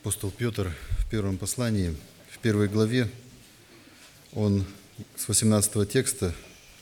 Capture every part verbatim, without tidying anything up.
Апостол Петр в первом послании, в первой главе, он с восемнадцатого текста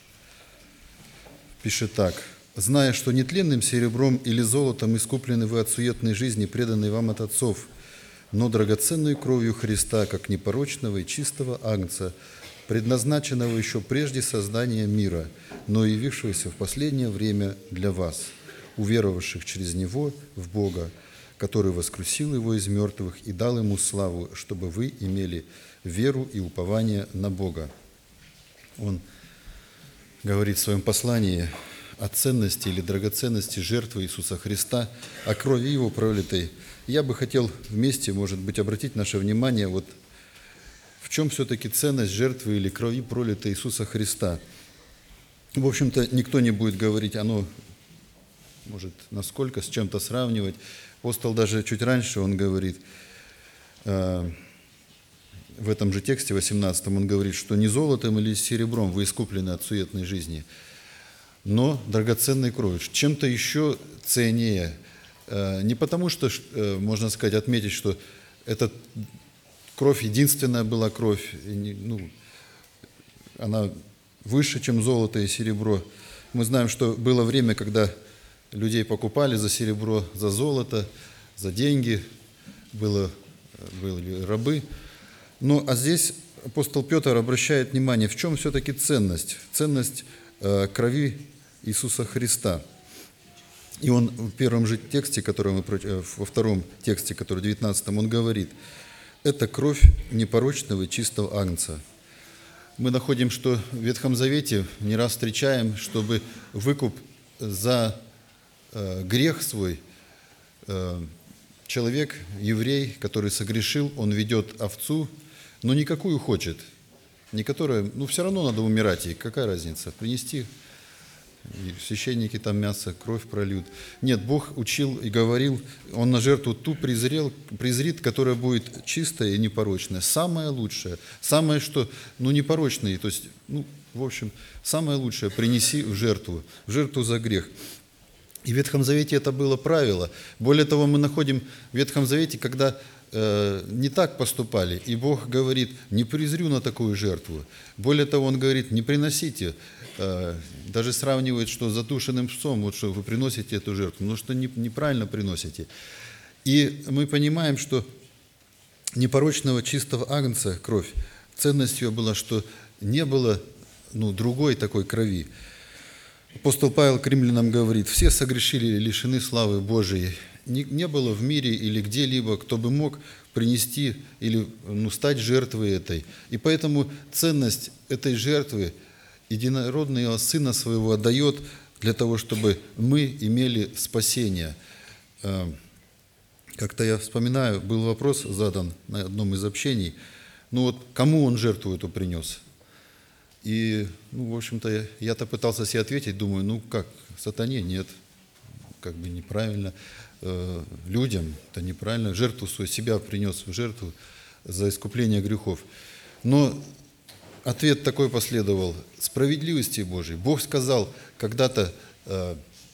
пишет так. «Зная, что нетленным серебром или золотом искуплены вы от суетной жизни, преданной вам от отцов, но драгоценной кровью Христа, как непорочного и чистого агнца, предназначенного еще прежде создания мира, но явившегося в последнее время для вас, уверовавших через Него в Бога, который воскресил Его из мертвых и дал Ему славу, чтобы вы имели веру и упование на Бога». Он говорит в своем послании о ценности или драгоценности жертвы Иисуса Христа, о крови Его пролитой. Я бы хотел вместе, может быть, обратить наше внимание, вот в чем все-таки ценность жертвы или крови пролитой Иисуса Христа. В общем-то, никто не будет говорить, оно может насколько, с чем-то сравнивать. Апостол даже чуть раньше, он говорит, э, в этом же тексте, восемнадцатом, он говорит, что не золотом или серебром вы искуплены от суетной жизни, но драгоценной кровью, чем-то еще ценнее. Э, не потому, что, э, можно сказать, отметить, что эта кровь единственная была кровь, и не, ну, она выше, чем золото и серебро. Мы знаем, что было время, когда людей покупали за серебро, за золото, за деньги, было, были рабы. Но а здесь апостол Петр обращает внимание, в чем все-таки ценность, ценность э, крови Иисуса Христа. И он в первом же тексте, который мы, во втором тексте, который в девятнадцатом, он говорит, это кровь непорочного и чистого агнца. Мы находим, что в Ветхом Завете не раз встречаем, чтобы выкуп за грех свой, человек, еврей, который согрешил, он ведет овцу, но не какую хочет, не которая, ну все равно надо умирать, и какая разница, принести, и священники там мясо, кровь прольют. Нет, Бог учил и говорил, Он на жертву ту презрел, презрит, которая будет чистая и непорочная, самое лучшее, самое, что, ну непорочное, то есть, ну, в общем, самое лучшее принеси в жертву, в жертву за грех. И в Ветхом Завете это было правило. Более того, мы находим в Ветхом Завете, когда э, не так поступали, и Бог говорит, не презрю на такую жертву. Более того, Он говорит, не приносите. Э, даже сравнивает, что с затушенным псом, вот что вы приносите эту жертву, но что не, неправильно приносите. И мы понимаем, что непорочного чистого агнца кровь, ценность ее была, что не было ну, другой такой крови. Апостол Павел к римлянам говорит, все согрешили и лишены славы Божией. Не, не было в мире или где-либо, кто бы мог принести или ну, стать жертвой этой. И поэтому ценность этой жертвы единородного Сына Своего отдает для того, чтобы мы имели спасение. Как-то я вспоминаю, был вопрос задан на одном из общений, ну вот кому он жертву эту принес? И, ну, в общем-то, я-то пытался себе ответить, думаю, ну как, сатане нет, как бы неправильно, э, людям это неправильно, жертву свою, себя принес в жертву за искупление грехов. Но ответ такой последовал, справедливости Божией. Бог сказал когда-то э,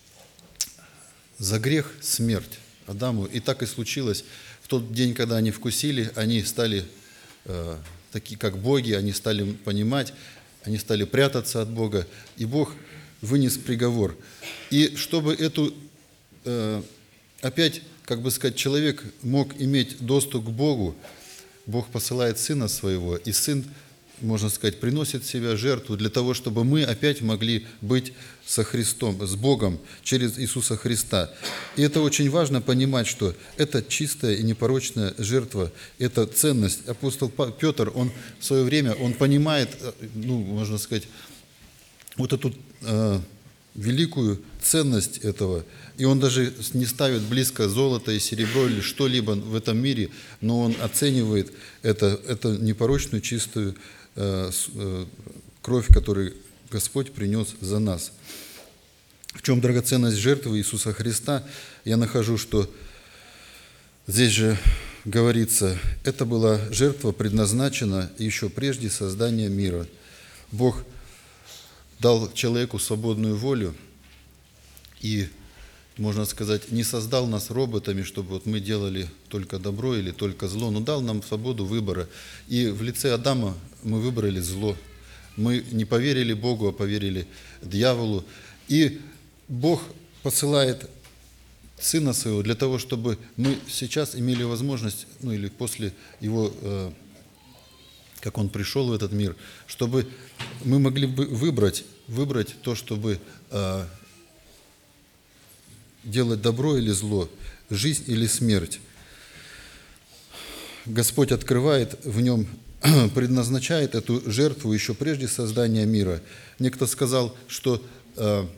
за грех смерть Адаму, и так и случилось. В тот день, когда они вкусили, они стали э, такие, как боги, они стали понимать, они стали прятаться от Бога, и Бог вынес приговор. И чтобы эту, э, опять, как бы сказать, человек мог иметь доступ к Богу, Бог посылает Сына Своего, и Сын, можно сказать, приносит в себя жертву для того, чтобы мы опять могли быть со Христом, с Богом через Иисуса Христа. И это очень важно понимать, что это чистая и непорочная жертва, это ценность. Апостол Петр, он в свое время, он понимает, ну, можно сказать, вот эту э, великую ценность этого, и он даже не ставит близко золото и серебро или что-либо в этом мире, но он оценивает это, это непорочную, чистую э, э, кровь, которую Господь принес за нас. В чем драгоценность жертвы Иисуса Христа? Я нахожу, что здесь же говорится, это была жертва предназначена еще прежде создания мира. Бог дал человеку свободную волю, и можно сказать, не создал нас роботами, чтобы вот мы делали только добро или только зло, но дал нам свободу выбора. И в лице Адама мы выбрали зло. Мы не поверили Богу, а поверили дьяволу. И Бог посылает Сына Своего для того, чтобы мы сейчас имели возможность, ну или после Его, э, как Он пришел в этот мир, чтобы мы могли бы выбрать, выбрать то, чтобы э, делать добро или зло, жизнь или смерть. Господь открывает в нем, предназначает эту жертву еще прежде создания мира. Некто сказал, что э,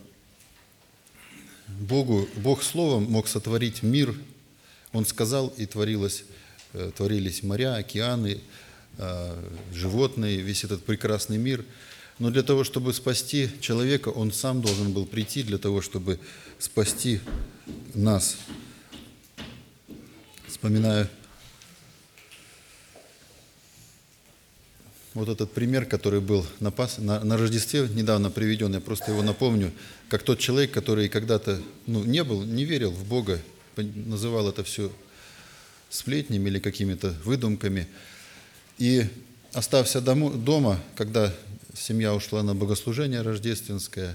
Богу, Бог Словом мог сотворить мир. Он сказал, и творилось, э, творились моря, океаны, э, животные, весь этот прекрасный мир. Но для того, чтобы спасти человека, Он сам должен был прийти для того, чтобы спасти нас. Вспоминаю вот этот пример, который был на, Пас... на, на Рождестве недавно приведен, я просто его напомню, как тот человек, который когда-то ну, не был, не верил в Бога, называл это все сплетнями или какими-то выдумками. И остався дому, дома, когда семья ушла на богослужение рождественское,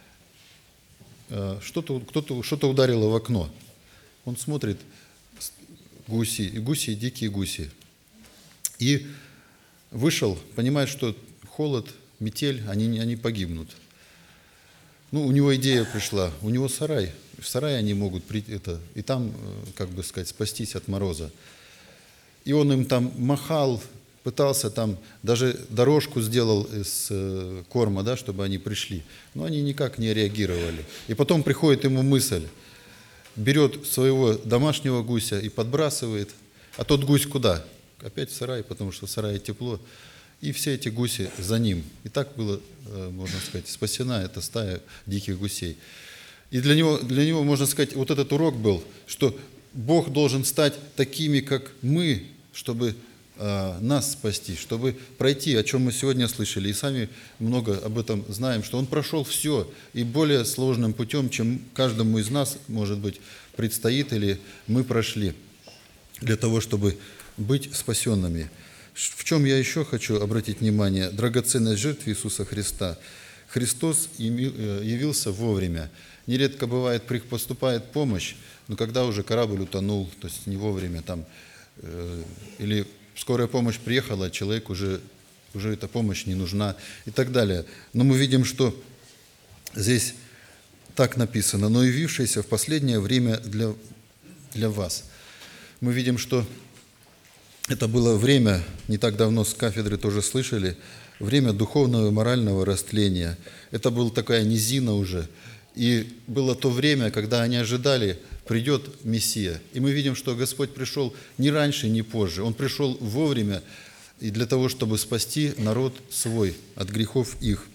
что-то, кто-то, что-то ударило в окно. Он смотрит, гуси, гуси, дикие гуси. И вышел, понимает, что холод, метель, они, они погибнут. Ну, у него идея пришла, у него сарай. В сарае они могут прийти, это, и там, как бы сказать, спастись от мороза. И он им там махал, пытался там, даже дорожку сделал из э, корма, да, чтобы они пришли. Но они никак не реагировали. И потом приходит ему мысль, берет своего домашнего гуся и подбрасывает, а тот гусь куда? Опять в сарай, потому что в сарае тепло. И все эти гуси за ним. И так была, э, можно сказать, спасена эта стая диких гусей. И для него, для него, можно сказать, вот этот урок был, что Бог должен стать такими, как мы, чтобы нас спасти, чтобы пройти, о чем мы сегодня слышали, и сами много об этом знаем, что Он прошел все, и более сложным путем, чем каждому из нас, может быть, предстоит, или мы прошли, для того, чтобы быть спасенными. В чем я еще хочу обратить внимание? Драгоценность жертвы Иисуса Христа. Христос явился вовремя. Нередко бывает, поступает помощь, но когда уже корабль утонул, то есть не вовремя там, или скорая помощь приехала, человек уже, уже эта помощь не нужна и так далее. Но мы видим, что здесь так написано, но явившийся в последнее время для, для вас. Мы видим, что это было время, не так давно с кафедры тоже слышали, время духовного и морального растления. Это была такая низина уже. И было то время, когда они ожидали, придет Мессия. И мы видим, что Господь пришел не раньше, не позже. Он пришел вовремя и для того, чтобы спасти народ свой от грехов их.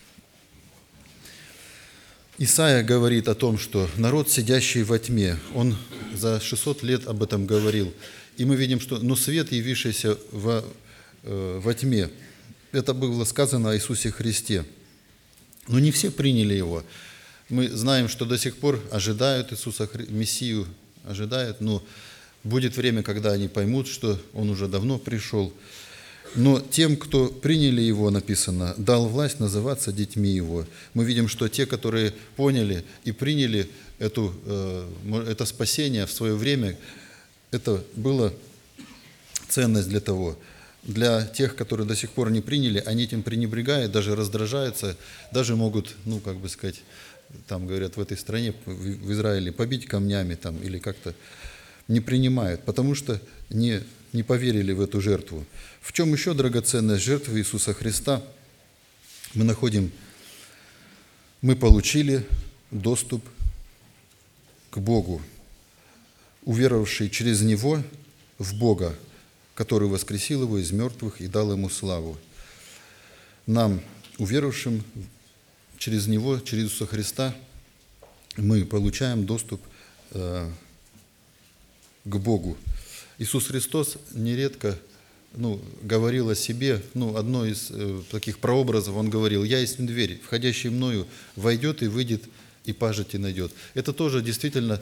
Исайя говорит о том, что народ, сидящий во тьме, он за шестьсот лет об этом говорил. И мы видим, что «но свет, явившийся во, э, во тьме», это было сказано о Иисусе Христе. Но не все приняли Его. Мы знаем, что до сих пор ожидают Иисуса Хри... Мессию, ожидают, но будет время, когда они поймут, что Он уже давно пришел. Но тем, кто приняли Его, написано, дал власть называться детьми Его. Мы видим, что те, которые поняли и приняли эту, это спасение в свое время, это была ценность для того. Для тех, которые до сих пор не приняли, они этим пренебрегают, даже раздражаются, даже могут, ну, как бы сказать, там говорят в этой стране, в Израиле, побить камнями там, или как-то не принимают, потому что не, не поверили в эту жертву. В чем еще драгоценность жертвы Иисуса Христа? Мы находим, мы получили доступ к Богу, уверовавший через Него в Бога, который воскресил Его из мертвых и дал Ему славу. Нам, уверовавшим через Него, через Иисуса Христа, мы получаем доступ э, к Богу. Иисус Христос нередко ну, говорил о себе, ну, одно из э, таких прообразов, Он говорил: «Я есть дверь, входящий мною войдет и выйдет и пажити найдет. Это тоже действительно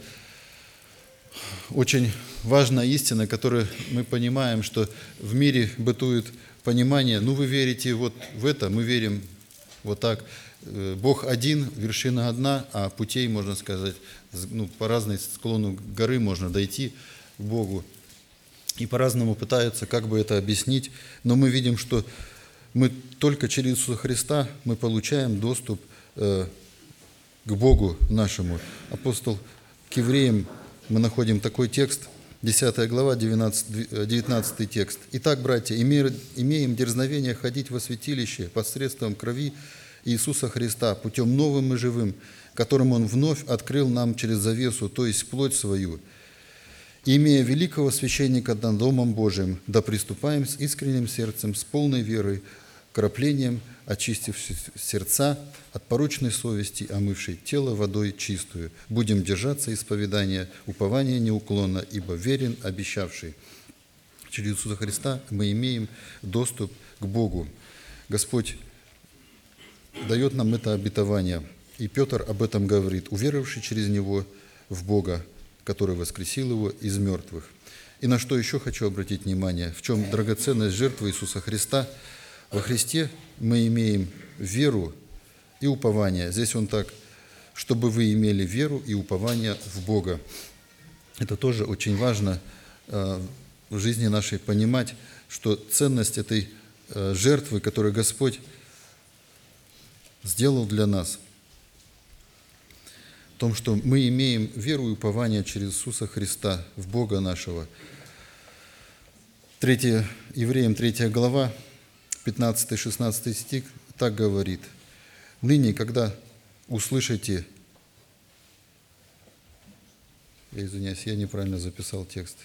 очень важная истина, которую мы понимаем, что в мире бытует понимание, ну вы верите вот в это, мы верим вот так. Бог один, вершина одна, а путей, можно сказать, ну, по разной склону горы можно дойти к Богу. И по-разному пытаются как бы это объяснить, но мы видим, что мы только через Иисуса Христа мы получаем доступ э, к Богу нашему. Апостол к евреям мы находим такой текст, десятая глава, девятнадцатый текст. «Итак, братья, имеем дерзновение ходить во святилище посредством крови Иисуса Христа, путем новым и живым, которым Он вновь открыл нам через завесу, то есть плоть свою. И, имея великого священника над Домом Божиим, да приступаем с искренним сердцем, с полной верой, краплением, очистив сердца от порочной совести, омывшей тело водой чистую. Будем держаться исповедания, упования неуклонно, ибо верен обещавший». Через Иисуса Христа мы имеем доступ к Богу. Господь дает нам это обетование. И Петр об этом говорит, уверовавший через Него в Бога, который воскресил Его из мертвых. И на что еще хочу обратить внимание, в чем драгоценность жертвы Иисуса Христа. Во Христе мы имеем веру и упование. Здесь Он так, чтобы вы имели веру и упование в Бога. Это тоже очень важно в жизни нашей понимать, что ценность этой жертвы, которую Господь сделал для нас, в том, что мы имеем веру и упование через Иисуса Христа в Бога нашего. третья, Евреям третья глава, пятнадцатый-шестнадцатый стих так говорит. «Ныне, когда услышите...» Я извиняюсь, я неправильно записал текст.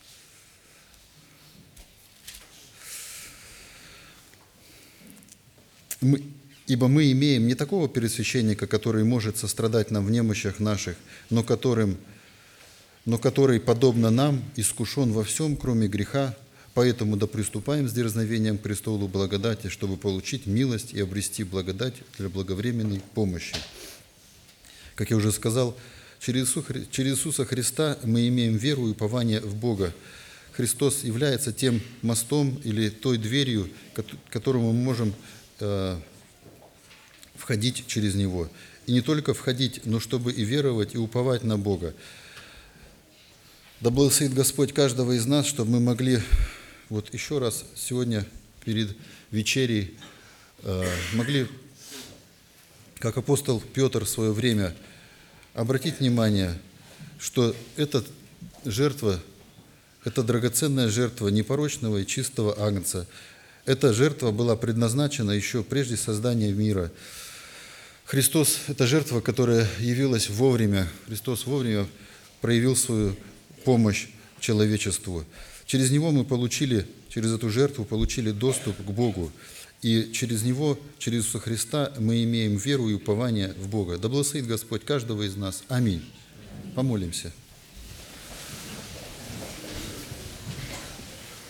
Мы... «Ибо мы имеем не такого первосвященника, который может сострадать нам в немощах наших, но, которым, но который, подобно нам, искушен во всем, кроме греха, поэтому да приступаем с дерзновением к престолу благодати, чтобы получить милость и обрести благодать для благовременной помощи». Как я уже сказал, через Иисуса Христа мы имеем веру и упование в Бога. Христос является тем мостом или той дверью, которому мы можем входить через Него. И не только входить, но чтобы и веровать, и уповать на Бога. Да благословит Господь каждого из нас, чтобы мы могли вот еще раз сегодня перед вечерей э, могли, как апостол Петр в свое время, обратить внимание, что эта жертва, эта драгоценная жертва непорочного и чистого агнца, эта жертва была предназначена еще прежде создания мира. Христос – это жертва, которая явилась вовремя. Христос вовремя проявил свою помощь человечеству. Через Него мы получили, через эту жертву получили доступ к Богу. И через Него, через Иисуса Христа мы имеем веру и упование в Бога. Да благословит Господь каждого из нас. Аминь. Помолимся.